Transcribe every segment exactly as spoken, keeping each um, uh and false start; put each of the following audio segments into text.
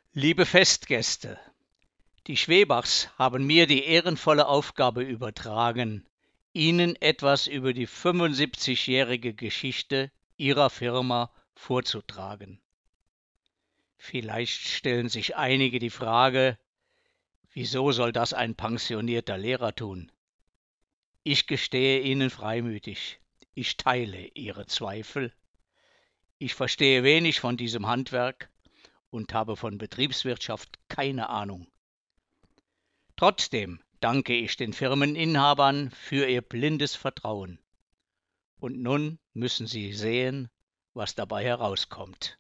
Liebe Festgäste, die Schwebachs haben mir die ehrenvolle Aufgabe übertragen, Ihnen etwas über die fünfundsiebzigjährige Geschichte Ihrer Firma vorzutragen. Vielleicht stellen sich einige die Frage, wieso soll das ein pensionierter Lehrer tun? Ich gestehe Ihnen freimütig, ich teile Ihre Zweifel. Ich verstehe wenig von diesem Handwerk und habe von Betriebswirtschaft keine Ahnung. Trotzdem danke ich den Firmeninhabern für ihr blindes Vertrauen. Und nun müssen Sie sehen, was dabei herauskommt.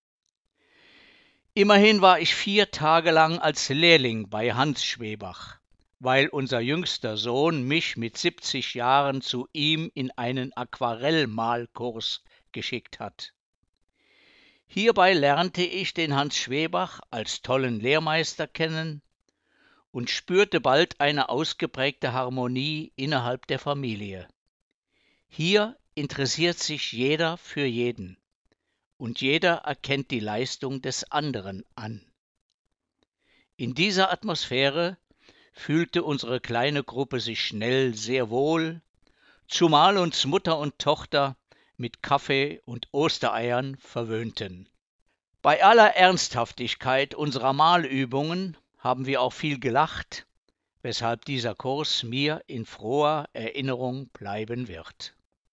Immerhin war ich vier Tage lang als Lehrling bei Hans Schwebach, weil unser jüngster Sohn mich mit siebzig Jahren zu ihm in einen Aquarellmalkurs geschickt hat. Hierbei lernte ich den Hans Schwebach als tollen Lehrmeister kennen und spürte bald eine ausgeprägte Harmonie innerhalb der Familie. Hier interessiert sich jeder für jeden und jeder erkennt die Leistung des anderen an. In dieser Atmosphäre fühlte unsere kleine Gruppe sich schnell sehr wohl, zumal uns Mutter und Tochter mit Kaffee und Ostereiern verwöhnten. Bei aller Ernsthaftigkeit unserer Malübungen haben wir auch viel gelacht, weshalb dieser Kurs mir in froher Erinnerung bleiben wird.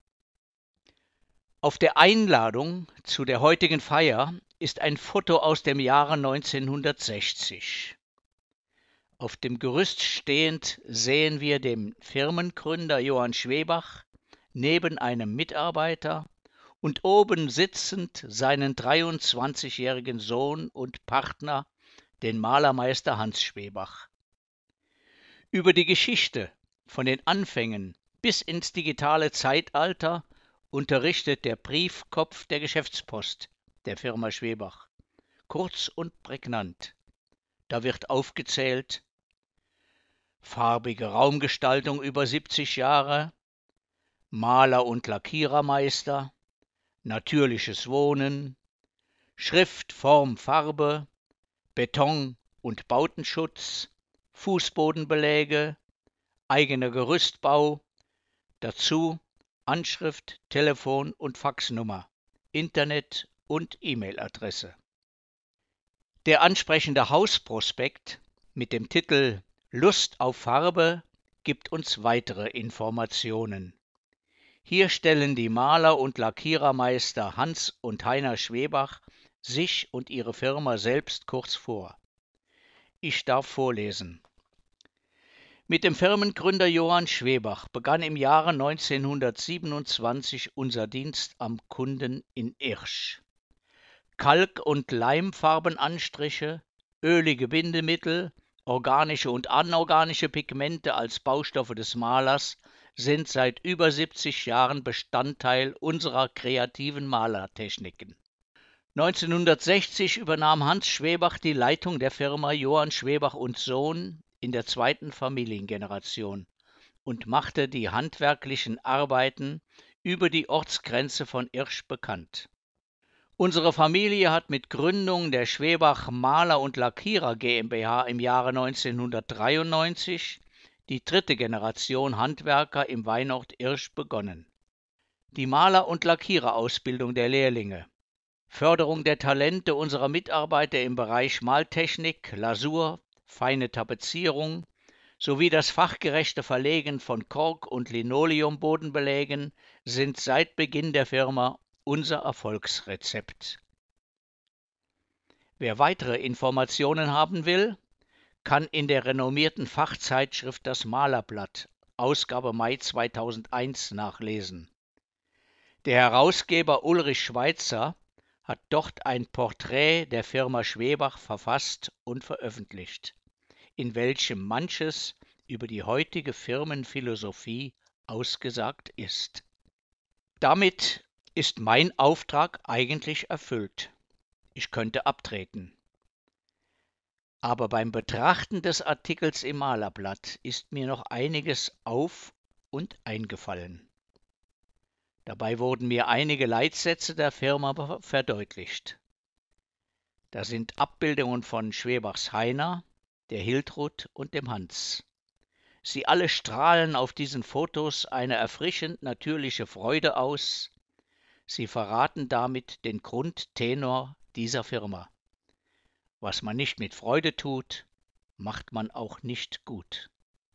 Auf der Einladung zu der heutigen Feier ist ein Foto aus dem Jahre neunzehnhundertsechzig. Auf dem Gerüst stehend sehen wir den Firmengründer Johann Schwebach neben einem Mitarbeiter und oben sitzend seinen dreiundzwanzigjährigen Sohn und Partner, den Malermeister Hans Schwebach. Über die Geschichte von den Anfängen bis ins digitale Zeitalter unterrichtet der Briefkopf der Geschäftspost der Firma Schwebach. Kurz und prägnant. Da wird aufgezählt: farbige Raumgestaltung über siebzig Jahre, Maler und Lackierermeister, natürliches Wohnen, Schrift, Form, Farbe, Beton- und Bautenschutz, Fußbodenbeläge, eigener Gerüstbau, dazu Anschrift, Telefon- und Faxnummer, Internet- und E-Mail-Adresse. Der ansprechende Hausprospekt mit dem Titel Lust auf Farbe gibt uns weitere Informationen. Hier stellen die Maler- und Lackierermeister Hans und Heiner Schwebach sich und ihre Firma selbst kurz vor. Ich darf vorlesen. Mit dem Firmengründer Johann Schwebach begann im Jahre neunzehnhundertsiebenundzwanzig unser Dienst am Kunden in Irsch. Kalk- und Leimfarbenanstriche, ölige Bindemittel, organische und anorganische Pigmente als Baustoffe des Malers sind seit über siebzig Jahren Bestandteil unserer kreativen Malertechniken. neunzehnhundertsechzig übernahm Hans Schwebach die Leitung der Firma Johann Schwebach und Sohn in der zweiten Familiengeneration und machte die handwerklichen Arbeiten über die Ortsgrenze von Irsch bekannt. Unsere Familie hat mit Gründung der Schwebach Maler und Lackierer GmbH im Jahre neunzehnhundertdreiundneunzig die dritte Generation Handwerker im Weinort Irsch begonnen. Die Maler- und Lackiererausbildung der Lehrlinge, Förderung der Talente unserer Mitarbeiter im Bereich Maltechnik, Lasur, feine Tapezierung sowie das fachgerechte Verlegen von Kork- und Linoleumbodenbelägen sind seit Beginn der Firma unser Erfolgsrezept. Wer weitere Informationen haben will, kann in der renommierten Fachzeitschrift Das Malerblatt, Ausgabe Mai zweitausendeins, nachlesen. Der Herausgeber Ulrich Schweitzer hat dort ein Porträt der Firma Schwebach verfasst und veröffentlicht, in welchem manches über die heutige Firmenphilosophie ausgesagt ist. Damit ist mein Auftrag eigentlich erfüllt. Ich könnte abtreten. Aber beim Betrachten des Artikels im Malerblatt ist mir noch einiges auf und eingefallen. Dabei wurden mir einige Leitsätze der Firma verdeutlicht. Da sind Abbildungen von Schwebachs Heiner, der Hiltrud und dem Hans. Sie alle strahlen auf diesen Fotos eine erfrischend natürliche Freude aus. Sie verraten damit den Grundtenor dieser Firma. Was man nicht mit Freude tut, macht man auch nicht gut.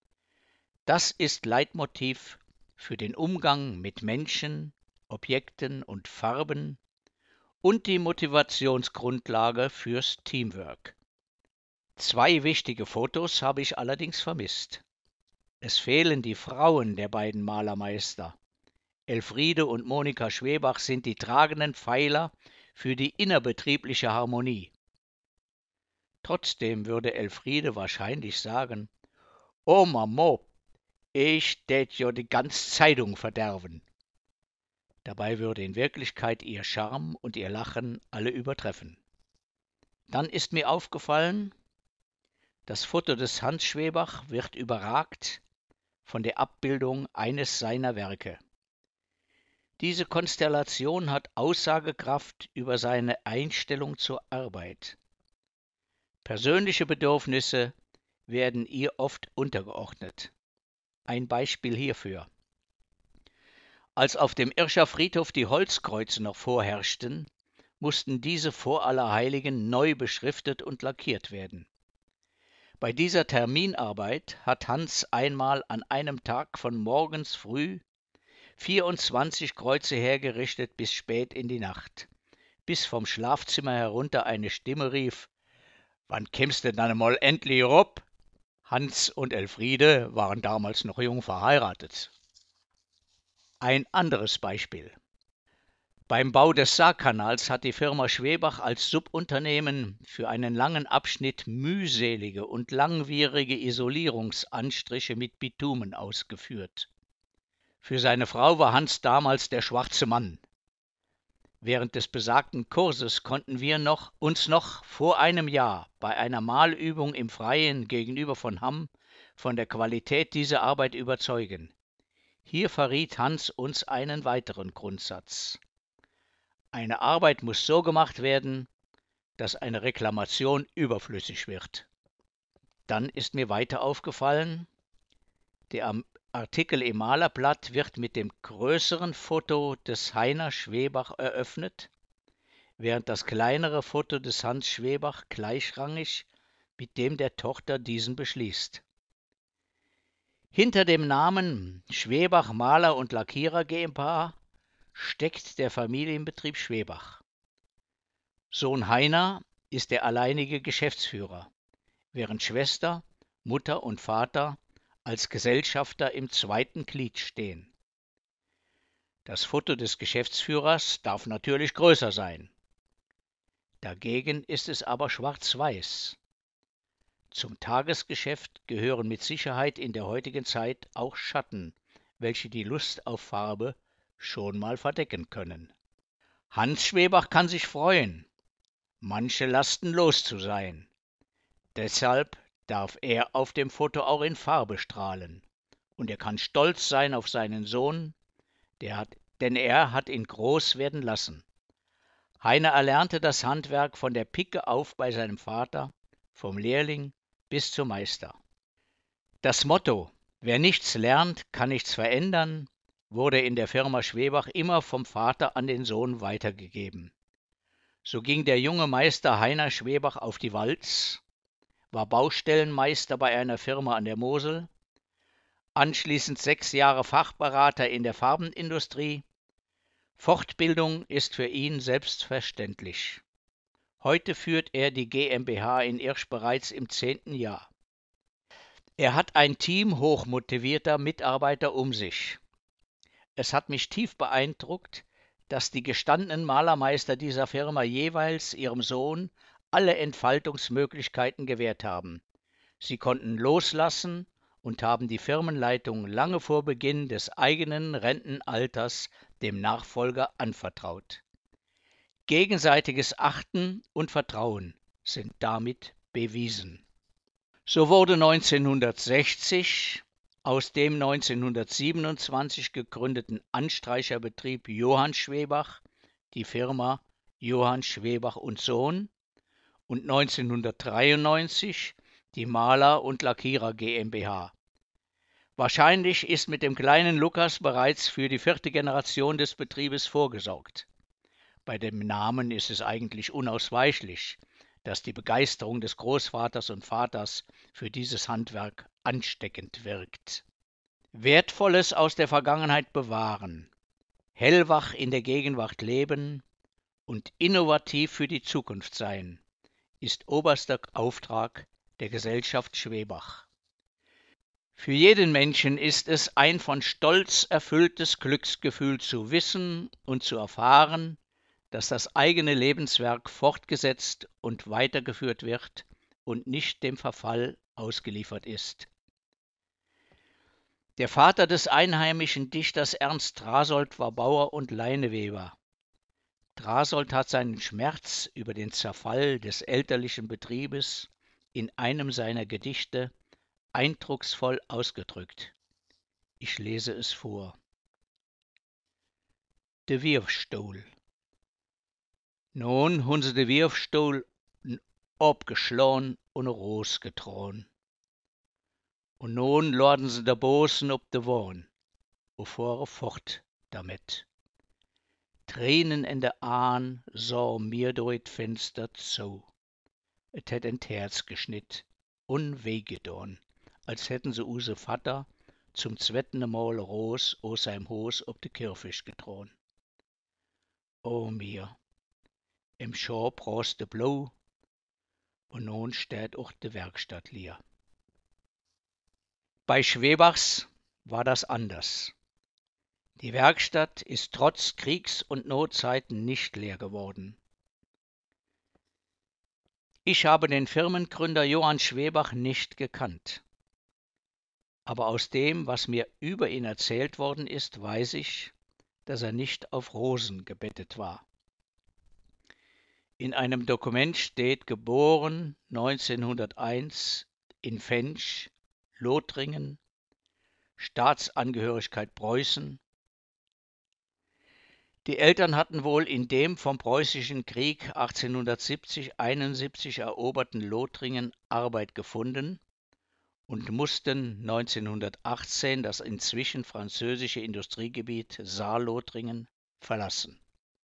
Das ist Leitmotiv für den Umgang mit Menschen, Objekten und Farben und die Motivationsgrundlage fürs Teamwork. Zwei wichtige Fotos habe ich allerdings vermisst. Es fehlen die Frauen der beiden Malermeister. Elfriede und Monika Schwebach sind die tragenden Pfeiler für die innerbetriebliche Harmonie. Trotzdem würde Elfriede wahrscheinlich sagen: »Oh Mamo, ich tät jo die ganz Zeitung verderben.« Dabei würde in Wirklichkeit ihr Charme und ihr Lachen alle übertreffen. Dann ist mir aufgefallen, das Foto des Hans Schwebach wird überragt von der Abbildung eines seiner Werke. Diese Konstellation hat Aussagekraft über seine Einstellung zur Arbeit. Persönliche Bedürfnisse werden ihr oft untergeordnet. Ein Beispiel hierfür: Als auf dem Irscher Friedhof die Holzkreuze noch vorherrschten, mussten diese vor Allerheiligen neu beschriftet und lackiert werden. Bei dieser Terminarbeit hat Hans einmal an einem Tag von morgens früh vierundzwanzig Kreuze hergerichtet bis spät in die Nacht, bis vom Schlafzimmer herunter eine Stimme rief: »Wann kämst du dann mal endlich rob?« Hans und Elfriede waren damals noch jung verheiratet. Ein anderes Beispiel: Beim Bau des Saarkanals hat die Firma Schwebach als Subunternehmen für einen langen Abschnitt mühselige und langwierige Isolierungsanstriche mit Bitumen ausgeführt. Für seine Frau war Hans damals der schwarze Mann. Während des besagten Kurses konnten wir noch, uns noch vor einem Jahr bei einer Malübung im Freien gegenüber von Hamm von der Qualität dieser Arbeit überzeugen. Hier verriet Hans uns einen weiteren Grundsatz: Eine Arbeit muss so gemacht werden, dass eine Reklamation überflüssig wird. Dann ist mir weiter aufgefallen, der Artikel im Malerblatt wird mit dem größeren Foto des Heiner Schwebach eröffnet, während das kleinere Foto des Hans Schwebach gleichrangig mit dem der Tochter diesen beschließt. Hinter dem Namen Schwebach Maler und Lackierer GmbH steckt der Familienbetrieb Schwebach. Sohn Heiner ist der alleinige Geschäftsführer, während Schwester, Mutter und Vater als Gesellschafter im zweiten Glied stehen. Das Foto des Geschäftsführers darf natürlich größer sein. Dagegen ist es aber schwarz-weiß. Zum Tagesgeschäft gehören mit Sicherheit in der heutigen Zeit auch Schatten, welche die Lust auf Farbe schon mal verdecken können. Hans Schwebach kann sich freuen, manche Lasten los zu sein. Deshalb darf er auf dem Foto auch in Farbe strahlen. Und er kann stolz sein auf seinen Sohn, der hat, denn er hat ihn groß werden lassen. Heiner erlernte das Handwerk von der Pike auf bei seinem Vater, vom Lehrling bis zum Meister. Das Motto »Wer nichts lernt, kann nichts verändern« wurde in der Firma Schwebach immer vom Vater an den Sohn weitergegeben. So ging der junge Meister Heiner Schwebach auf die Walz, war Baustellenmeister bei einer Firma an der Mosel, anschließend sechs Jahre Fachberater in der Farbenindustrie. Fortbildung ist für ihn selbstverständlich. Heute führt er die GmbH in Irsch bereits im zehnten Jahr. Er hat ein Team hochmotivierter Mitarbeiter um sich. Es hat mich tief beeindruckt, dass die gestandenen Malermeister dieser Firma jeweils ihrem Sohn alle Entfaltungsmöglichkeiten gewährt haben. Sie konnten loslassen und haben die Firmenleitung lange vor Beginn des eigenen Rentenalters dem Nachfolger anvertraut. Gegenseitiges Achten und Vertrauen sind damit bewiesen. So wurde neunzehnhundertsechzig aus dem neunzehnhundertsiebenundzwanzig gegründeten Anstreicherbetrieb Johann Schwebach die Firma Johann Schwebach und Sohn und neunzehnhundertdreiundneunzig die Maler- und Lackierer GmbH. Wahrscheinlich ist mit dem kleinen Lukas bereits für die vierte Generation des Betriebes vorgesorgt. Bei dem Namen ist es eigentlich unausweichlich, dass die Begeisterung des Großvaters und Vaters für dieses Handwerk ansteckend wirkt. Wertvolles aus der Vergangenheit bewahren, hellwach in der Gegenwart leben und innovativ für die Zukunft sein, ist oberster Auftrag der Gesellschaft Schwebach. Für jeden Menschen ist es ein von Stolz erfülltes Glücksgefühl zu wissen und zu erfahren, dass das eigene Lebenswerk fortgesetzt und weitergeführt wird und nicht dem Verfall ausgeliefert ist. Der Vater des einheimischen Dichters Ernst Drasold war Bauer und Leineweber. Drasold hat seinen Schmerz über den Zerfall des elterlichen Betriebes in einem seiner Gedichte eindrucksvoll ausgedrückt. Ich lese es vor. De Wirfstoel. Nun hun se de Wirfstoel opgeschlagen und Ros getragen. Und nun laden se der Bosen ob de Wohn, und fahren fort damit. Tränen in der Ahn sah mir durch Fenster zu. Et hätt ein Herz geschnitt und wehgetan, als hätten se use Vater zum zweiten Mal Ros aus seinem Hos ob de Kirfisch getragen. O mir, im Schorb roste blau, und nun steht auch de Werkstatt leer. Bei Schwebachs war das anders. Die Werkstatt ist trotz Kriegs- und Notzeiten nicht leer geworden. Ich habe den Firmengründer Johann Schwebach nicht gekannt. Aber aus dem, was mir über ihn erzählt worden ist, weiß ich, dass er nicht auf Rosen gebettet war. In einem Dokument steht geboren neunzehnhunderteins in Fench, Lothringen, Staatsangehörigkeit Preußen. Die Eltern hatten wohl in dem vom Preußischen Krieg achtzehnhundertsiebzig einundsiebzig eroberten Lothringen Arbeit gefunden und mussten neunzehnhundertachtzehn das inzwischen französische Industriegebiet Saarlothringen verlassen.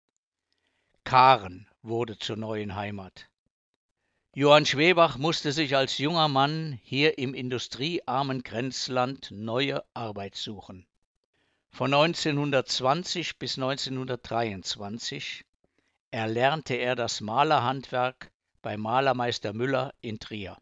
Karen wurde zur neuen Heimat. Johann Schwebach musste sich als junger Mann hier im industriearmen Grenzland neue Arbeit suchen. Von neunzehnhundertzwanzig bis neunzehnhundertdreiundzwanzig erlernte er das Malerhandwerk bei Malermeister Müller in Trier.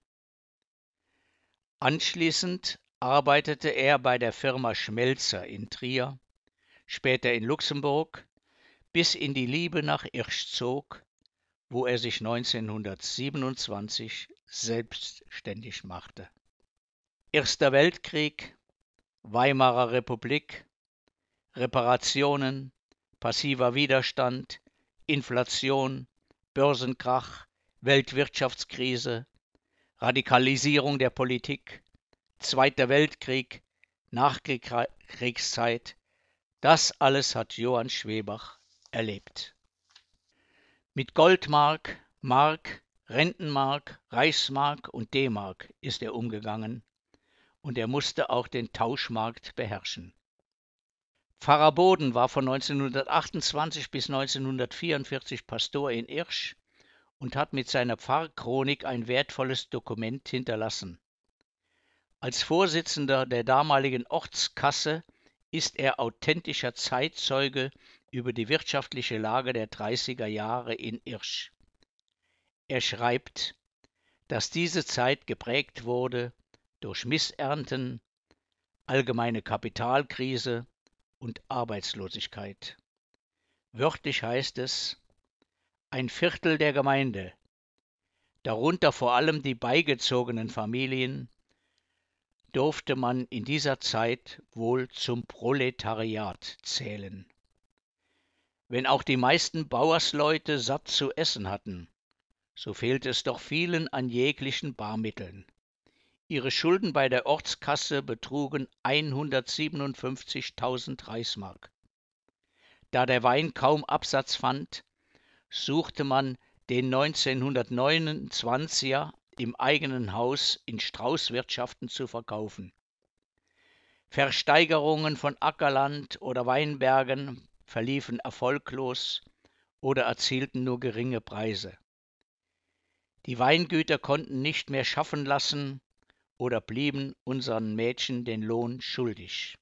Anschließend arbeitete er bei der Firma Schmelzer in Trier, später in Luxemburg, bis in die Liebe nach Irsch zog, wo er sich neunzehnhundertsiebenundzwanzig selbstständig machte. Erster Weltkrieg, Weimarer Republik, Reparationen, passiver Widerstand, Inflation, Börsenkrach, Weltwirtschaftskrise, Radikalisierung der Politik, Zweiter Weltkrieg, Nachkriegszeit, das alles hat Johann Schwebach erlebt. Mit Goldmark, Mark, Rentenmark, Reichsmark und D-Mark ist er umgegangen und er musste auch den Tauschmarkt beherrschen. Pfarrer Boden war von neunzehnhundertachtundzwanzig bis neunzehnhundertvierundvierzig Pastor in Irsch und hat mit seiner Pfarrchronik ein wertvolles Dokument hinterlassen. Als Vorsitzender der damaligen Ortskasse ist er authentischer Zeitzeuge über die wirtschaftliche Lage der dreißiger Jahre in Irsch. Er schreibt, dass diese Zeit geprägt wurde durch Missernten, allgemeine Kapitalkrise und Arbeitslosigkeit. Wörtlich heißt es, ein Viertel der Gemeinde, darunter vor allem die beigezogenen Familien, durfte man in dieser Zeit wohl zum Proletariat zählen. Wenn auch die meisten Bauersleute satt zu essen hatten, so fehlte es doch vielen an jeglichen Barmitteln. Ihre Schulden bei der Ortskasse betrugen hundertsiebenundfünfzigtausend Reichsmark. Da der Wein kaum Absatz fand, suchte man den neunzehnhundertneunundzwanziger im eigenen Haus in Straußwirtschaften zu verkaufen. Versteigerungen von Ackerland oder Weinbergen verliefen erfolglos oder erzielten nur geringe Preise. Die Weingüter konnten nicht mehr schaffen lassen oder blieben unseren Mädchen den Lohn schuldig.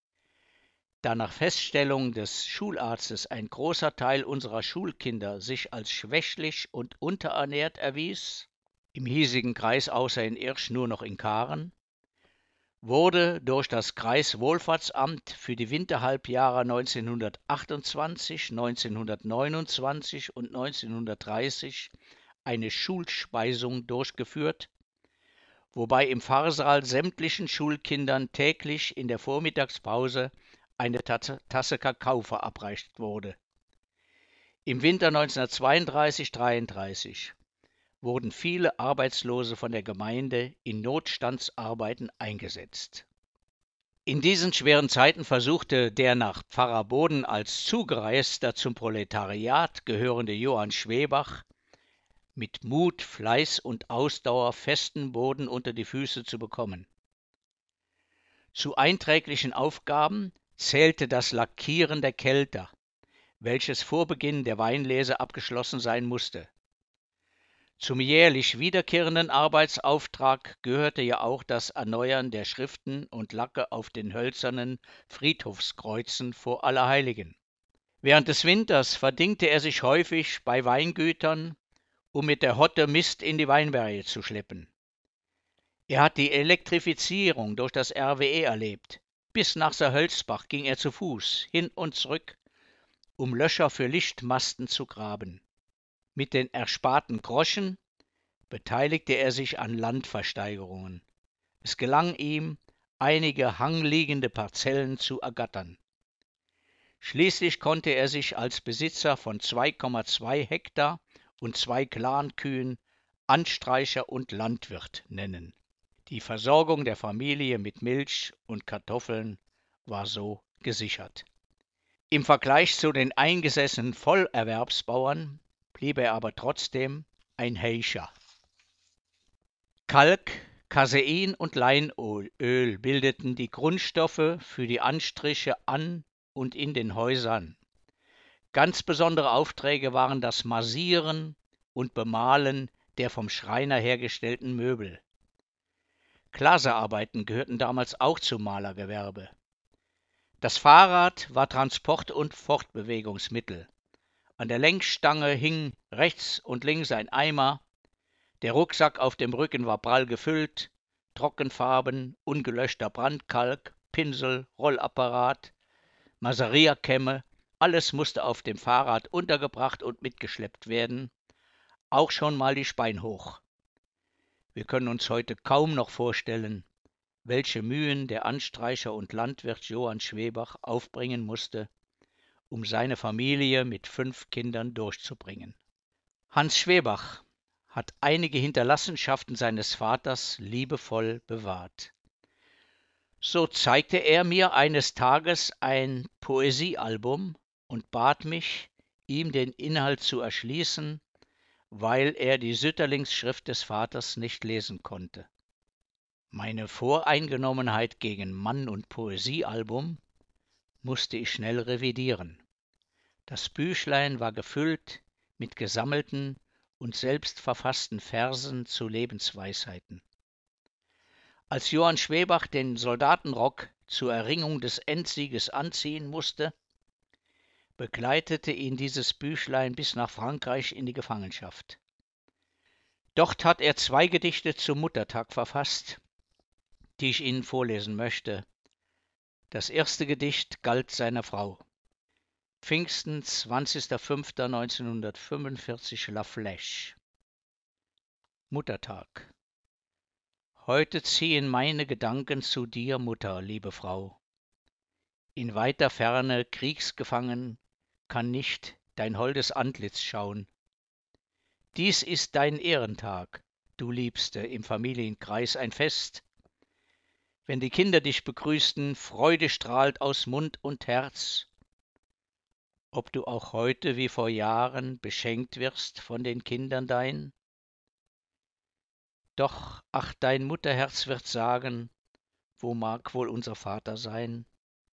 Da nach Feststellung des Schularztes ein großer Teil unserer Schulkinder sich als schwächlich und unterernährt erwies, im hiesigen Kreis außer in Irsch nur noch in Karen, wurde durch das Kreiswohlfahrtsamt für die Winterhalbjahre neunzehnhundertachtundzwanzig, neunzehnhundertneunundzwanzig und neunzehnhundertdreißig eine Schulspeisung durchgeführt, wobei im Pfarrsaal sämtlichen Schulkindern täglich in der Vormittagspause eine Tasse Kakao verabreicht wurde. Im Winter neunzehnhundertzweiunddreißig dreiunddreißig wurden viele Arbeitslose von der Gemeinde in Notstandsarbeiten eingesetzt. In diesen schweren Zeiten versuchte der nach Pfarrer Boden als Zugereister zum Proletariat gehörende Johann Schwebach mit Mut, Fleiß und Ausdauer festen Boden unter die Füße zu bekommen. Zu einträglichen Aufgaben zählte das Lackieren der Kelter, welches vor Beginn der Weinlese abgeschlossen sein musste. Zum jährlich wiederkehrenden Arbeitsauftrag gehörte ja auch das Erneuern der Schriften und Lacke auf den hölzernen Friedhofskreuzen vor Allerheiligen. Während des Winters verdingte er sich häufig bei Weingütern, um mit der Hotte Mist in die Weinberge zu schleppen. Er hat die Elektrifizierung durch das R W E erlebt. Bis nach Saarhölzbach ging er zu Fuß hin und zurück, um Löcher für Lichtmasten zu graben. Mit den ersparten Groschen beteiligte er sich an Landversteigerungen. Es gelang ihm, einige hangliegende Parzellen zu ergattern. Schließlich konnte er sich als Besitzer von zwei Komma zwei Hektar und zwei Clankühen Anstreicher und Landwirt nennen. Die Versorgung der Familie mit Milch und Kartoffeln war so gesichert. Im Vergleich zu den eingesessenen Vollerwerbsbauern blieb er aber trotzdem ein Heischer. Kalk, Casein und Leinöl bildeten die Grundstoffe für die Anstriche an und in den Häusern. Ganz besondere Aufträge waren das Massieren und Bemalen der vom Schreiner hergestellten Möbel. Glaserarbeiten gehörten damals auch zum Malergewerbe. Das Fahrrad war Transport- und Fortbewegungsmittel. An der Lenkstange hing rechts und links ein Eimer, der Rucksack auf dem Rücken war prall gefüllt, Trockenfarben, ungelöschter Brandkalk, Pinsel, Rollapparat, Maserierkämme, alles musste auf dem Fahrrad untergebracht und mitgeschleppt werden, auch schon mal die Spein hoch. Wir können uns heute kaum noch vorstellen, welche Mühen der Anstreicher und Landwirt Johann Schwebach aufbringen musste, um seine Familie mit fünf Kindern durchzubringen. Hans Schwebach hat einige Hinterlassenschaften seines Vaters liebevoll bewahrt. So zeigte er mir eines Tages ein Poesiealbum und bat mich, ihm den Inhalt zu erschließen, weil er die Sütterlingsschrift des Vaters nicht lesen konnte. Meine Voreingenommenheit gegen Mann- und Poesiealbum musste ich schnell revidieren. Das Büchlein war gefüllt mit gesammelten und selbst verfassten Versen zu Lebensweisheiten. Als Johann Schwebach den Soldatenrock zur Erringung des Endsieges anziehen musste, begleitete ihn dieses Büchlein bis nach Frankreich in die Gefangenschaft. Dort hat er zwei Gedichte zum Muttertag verfasst, die ich Ihnen vorlesen möchte. Das erste Gedicht galt seiner Frau. Pfingsten, zwanzigster fünfter neunzehnhundertfünfundvierzig, La Flèche. Muttertag. Heute ziehen meine Gedanken zu dir, Mutter, liebe Frau. In weiter Ferne, kriegsgefangen, kann nicht dein holdes Antlitz schauen. Dies ist dein Ehrentag, du Liebste, im Familienkreis ein Fest. Wenn die Kinder dich begrüßten, Freude strahlt aus Mund und Herz. ob du auch heute wie vor Jahren beschenkt wirst von den Kindern dein? Doch, ach, dein Mutterherz wird sagen, wo mag wohl unser Vater sein?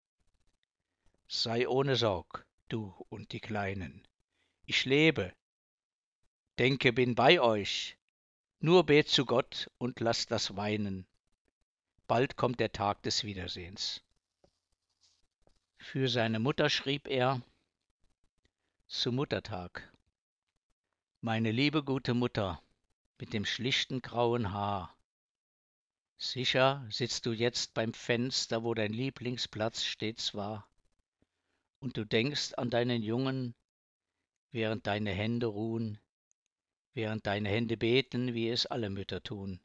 Sei ohne Sorg, du und die Kleinen. Ich lebe, denke, bin bei euch. Nur bet zu Gott und lass das Weinen. Bald kommt der Tag des Wiedersehens. Für seine Mutter schrieb er zu Muttertag. Meine liebe gute Mutter mit dem schlichten grauen Haar. Sicher sitzt du jetzt beim Fenster, wo dein Lieblingsplatz stets war. Und du denkst an deinen Jungen, während deine Hände ruhen, während deine Hände beten, wie es alle Mütter tun.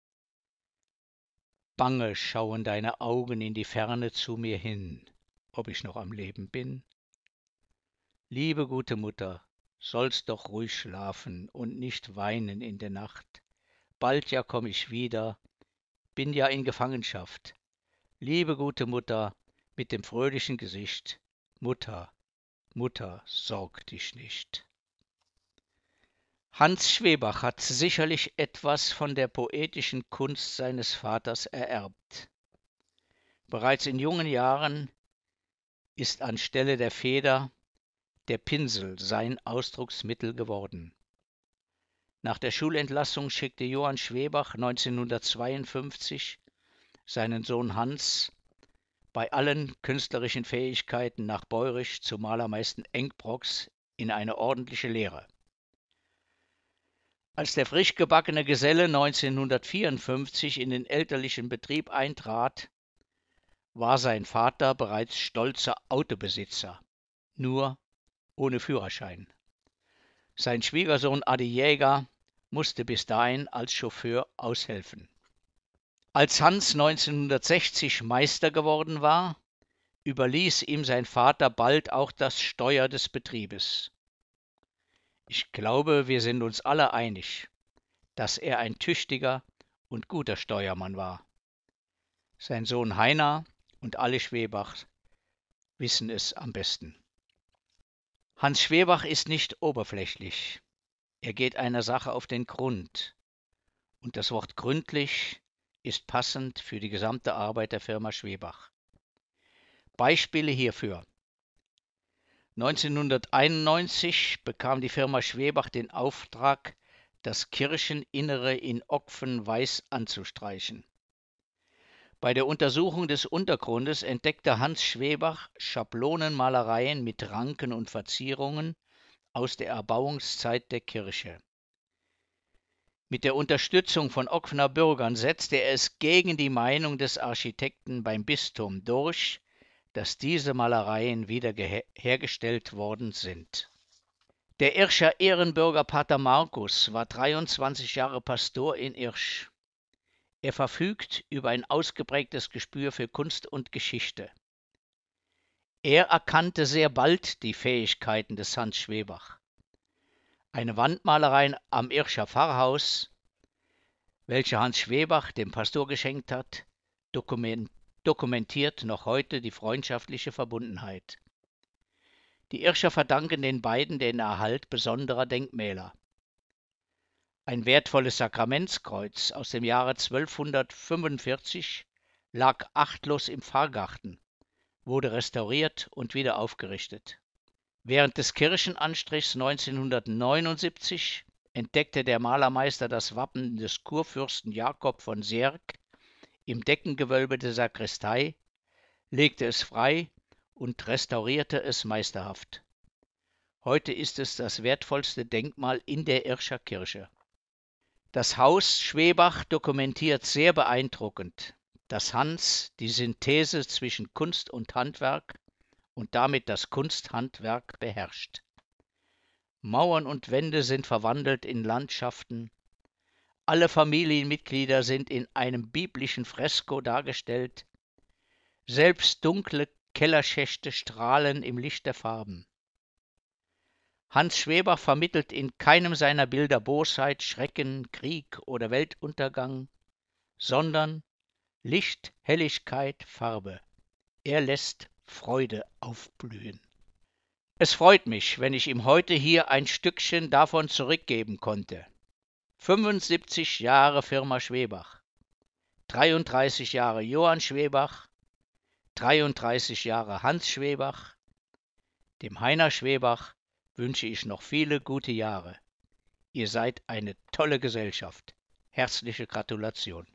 Bange schauen deine Augen in die Ferne zu mir hin, ob ich noch am Leben bin. Liebe gute Mutter, sollst doch ruhig schlafen und nicht weinen in der Nacht. Bald ja komm ich wieder, bin ja in Gefangenschaft. Liebe gute Mutter mit dem fröhlichen Gesicht, Mutter, Mutter, sorg dich nicht. Hans Schwebach hat sicherlich etwas von der poetischen Kunst seines Vaters ererbt. Bereits in jungen Jahren ist anstelle der Feder der Pinsel sein Ausdrucksmittel geworden. Nach der Schulentlassung schickte Johann Schwebach neunzehnhundertzweiundfünfzig seinen Sohn Hans bei allen künstlerischen Fähigkeiten nach Beurisch zum Malermeister Engbrocks in eine ordentliche Lehre. Als der frisch gebackene Geselle neunzehnhundertvierundfünfzig in den elterlichen Betrieb eintrat, war sein Vater bereits stolzer Autobesitzer, nur ohne Führerschein. Sein Schwiegersohn Adi Jäger musste bis dahin als Chauffeur aushelfen. Als Hans neunzehnhundertsechzig Meister geworden war, überließ ihm sein Vater bald auch das Steuer des Betriebes. Ich glaube, wir sind uns alle einig, dass er ein tüchtiger und guter Steuermann war. Sein Sohn Heiner und alle Schwebach wissen es am besten. Hans Schwebach ist nicht oberflächlich. Er geht einer Sache auf den Grund. Und das Wort gründlich ist passend für die gesamte Arbeit der Firma Schwebach. Beispiele hierfür. neunzehnhunderteinundneunzig bekam die Firma Schwebach den Auftrag, das Kircheninnere in Okfen weiß anzustreichen. Bei der Untersuchung des Untergrundes entdeckte Hans Schwebach Schablonenmalereien mit Ranken und Verzierungen aus der Erbauungszeit der Kirche. Mit der Unterstützung von Okfener Bürgern setzte er es gegen die Meinung des Architekten beim Bistum durch, dass diese Malereien wieder hergestellt worden sind. Der Irscher Ehrenbürger Pater Markus war dreiundzwanzig Jahre Pastor in Irsch. Er verfügt über ein ausgeprägtes Gespür für Kunst und Geschichte. Er erkannte sehr bald die Fähigkeiten des Hans Schwebach. Eine Wandmalerei am Irscher Pfarrhaus, welche Hans Schwebach dem Pastor geschenkt hat, dokumentiert noch heute die freundschaftliche Verbundenheit. Die Irscher verdanken den beiden den Erhalt besonderer Denkmäler. Ein wertvolles Sakramentskreuz aus dem Jahre zwölfhundertfünfundvierzig lag achtlos im Pfarrgarten, wurde restauriert und wieder aufgerichtet. Während des Kirchenanstrichs neunzehnhundertneunundsiebzig entdeckte der Malermeister das Wappen des Kurfürsten Jakob von Sierck im Deckengewölbe der Sakristei, legte es frei und restaurierte es meisterhaft. Heute ist es das wertvollste Denkmal in der Irscher Kirche. Das Haus Schwebach dokumentiert sehr beeindruckend, dass Hans die Synthese zwischen Kunst und Handwerk und damit das Kunsthandwerk beherrscht. Mauern und Wände sind verwandelt in Landschaften. Alle Familienmitglieder sind in einem biblischen Fresko dargestellt. Selbst dunkle Kellerschächte strahlen im Licht der Farben. Hans Schwebach vermittelt in keinem seiner Bilder Bosheit, Schrecken, Krieg oder Weltuntergang, sondern Licht, Helligkeit, Farbe. Er lässt Freude aufblühen. Es freut mich, wenn ich ihm heute hier ein Stückchen davon zurückgeben konnte. fünfundsiebzig Jahre Firma Schwebach, dreiunddreißig Jahre Johann Schwebach, dreiunddreißig Jahre Hans Schwebach. Dem Heiner Schwebach wünsche ich noch viele gute Jahre. Ihr seid eine tolle Gesellschaft. Herzliche Gratulation.